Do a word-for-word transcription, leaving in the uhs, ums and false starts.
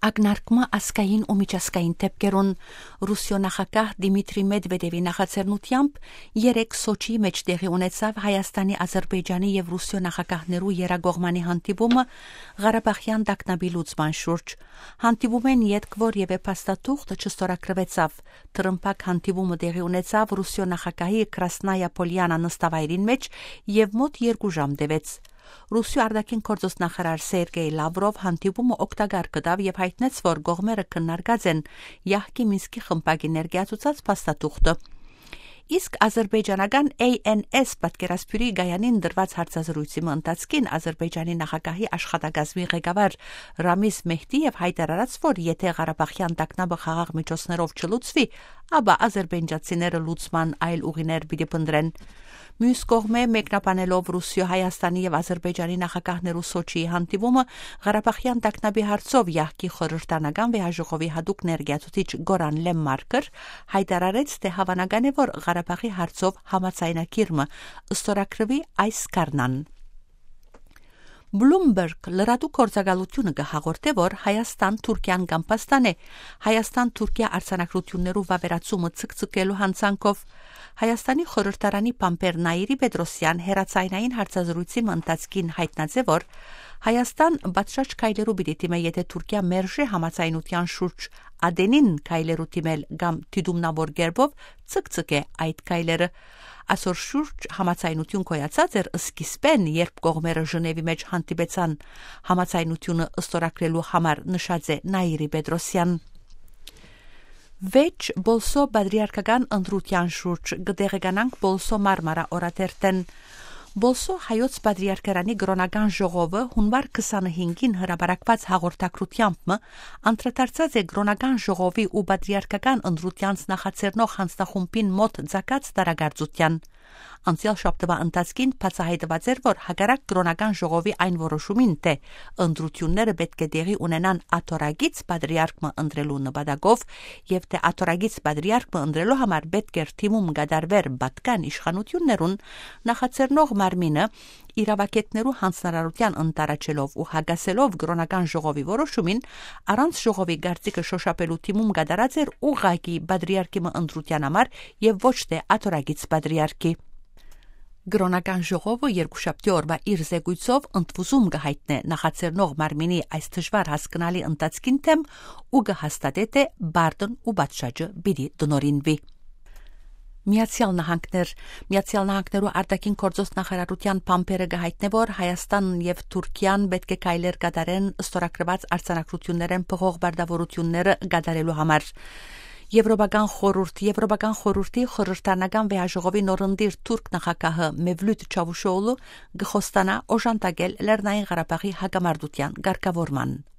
Ակնարկումը ասկային ու միջազգային դեպքերուն Ռուսիո նախագահ Դիմիտրի Մեդվեդևի նախաձեռնությամբ երեք Սոչիի մեջ տեղի ունեցավ Հայաստանի, Ադրբեջանի եւ Ռուսիո նախագահներու երագողմանի հանդիպումը Ղարաբաղյան տակնաբի լուծման շուրջ։ Հանդիպումեն ետք որևէ փաստաթուղթ չստորագրվեցավ։ Տրմփակ հանդիպումը տեղի ունեցավ Ռուսիո նախագահի Կրասնայա Պոլյանա նստավայրին մեջ եւ մոտ երկու ժամ տևեց։ Ռուսիո արտաքին գործոս նախարար Սերգեյ Լավրով հանդիպումը օգտակար կդավ եւ հայտնեց, որ կողմերը քննարկած են Յահկի Մինսկի խմբակի ներկայացուցած փաստաթուղթը։ Իսկ ադրբեջանական A N S պատկերասփյուրի Գայանին դրված հարցազրույցի ընթացքին Ադրբեջանի նախագահի աշխատակազմի ղեկավար Ռամիզ Մեհդիև հայտարարած, որ եթե Ղարաբաղյան տակնաբը խաղաղ միջոցներով չլուծվի, ապա ադրբեջանցիները լուծման այլ ուղիներ պիտի փնտրեն։ Մյուս կողմէ մեկնաբանելով Ռուսիո, Հայաստանի եւ Ադրբեջանի նախագահներու Սոչիի հանդիպումը Ղարաբաղյան տակնաբի հարցով Յահկի խորհրդանական վեհաժողովի հadoop ներկայացուցիչ Գորան Լեմմարկեր հայտարարեց, թե հավանական է, որ Ղարաբաղի հարցով համաձայնագիրը ստորագրվի այս կառնան։ Bloomberg լրատու գործակալությունը կհաղորդե, որ Հայաստան-Թուրքիան կամպաստան է Հայաստան-Թուրքիա արձանագրություններու վավերացումը ցկցկելու հանցանքով։ Հայաստանի խորհրդարանի Պամպեր Նաիրի Պետրոսյան հերացայնային հարցազրույցի ընթացքին հայտնած է, որ Հայաստան բացրաչ քայլերու պիտի դիմե, եթե Թուրքիա մերժի համաձայնության շուրջ ադենին քայլերու դիմել կամ դիդումնավոր գերբով ցկցկե այդ քայլերը։ Այսօր շուրջ համաձայնություն կոյացած էր սկիզբեն, երբ կողմերը Ժնևի մեջ հանդիպեցան համաձայնությունը ստորագրելու համար, նշած է Նաիրի Պետրոսյան։ Վեճ Բոլսո բադրիարքական ընտրության շուրջ կդեղեկանանք Բոլսո մարմարա օրաթերթեն։ Բոլսո հայոց բադրիարքարանի գրոնական ժողովը հունվար քսանհինգին հրապարակված հաղորդակցությամբ անդրադարձած է գրոնական ժողովի ու բադրիարքական ընտրությանց նախաձեռնող հանձնախումբին մոտ ցակած տարագարձության։ Անցյալ շաբթվա ընթացքին բացահայտված էր, որ հակառակ գրոնական ժողովի այն որոշումին, թե ընտրությունները պետք է տեղի ունենան աթորագից բադրիարքը ընտրելու նպատակով եւ թե աթորագից բադրիարքը ընտրելու համար պետք է թիմում գդարվեր բատկան իշխանություններուն, նախաձեռնող մարմինը իրավակետներու հանձնարարության ընտարաչելով ու հագասելով գրոնական ժողովի որոշումին առանց ժողովի գարցիկը շոշափելու թիմում գդարած էր ուղղակի բադրիարքի ընտրության համար եւ ոչ թե աթորագից բադրիարքի։ Գրոնական ժողովը երկուշաբթի օրվա իր զեկույցով ընդվզում կհայտնե նախաձեռնող մարմինի այս դժվար հասկանալի ընթացքին թեմ ու կհաստատե, թե Բարդն ու Բաթշաջը պիտի դնորինվի։ Միացյալ Նահանգներ Միացյալ Նահանգներու արտաքին գործոս նախարարության Պամպերը կհայտնե, որ Հայաստան եւ Թուրքիան պետք է քայլեր կատարեն ստորագրված արձանագրություններեն փոխող բարդավորությունները կատարելու համար։ Եվրոպական խորհուրդ Եվրոպական խորհրդի խորհրդանական վեհաժողովի նորընտիր թուրք նախագահը Մևլութ Չավուշօղլու գխոստանա օժանդակել Լեռնային Ղարաբաղի հակամարտության ղեկավարման։